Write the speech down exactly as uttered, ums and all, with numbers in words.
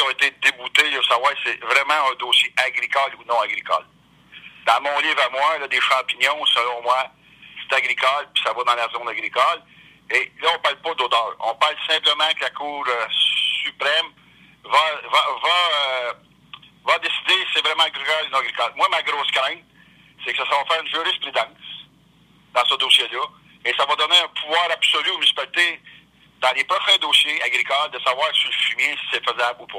qui ont été déboutés, de savoir si c'est vraiment un dossier agricole ou non agricole. Dans mon livre à moi, là, des champignons, selon moi, c'est agricole, puis ça va dans la zone agricole. Et là, on parle pas d'odeur. On parle simplement que la Cour euh, suprême va, va, va, euh, va décider si c'est vraiment agricole ou non agricole. Moi, ma grosse crainte, c'est que ça va faire une jurisprudence dans ce dossier-là, et ça va donner un pouvoir absolu aux municipalités dans les prochains dossiers agricoles de savoir si le fumier, si c'est faisable ou pas.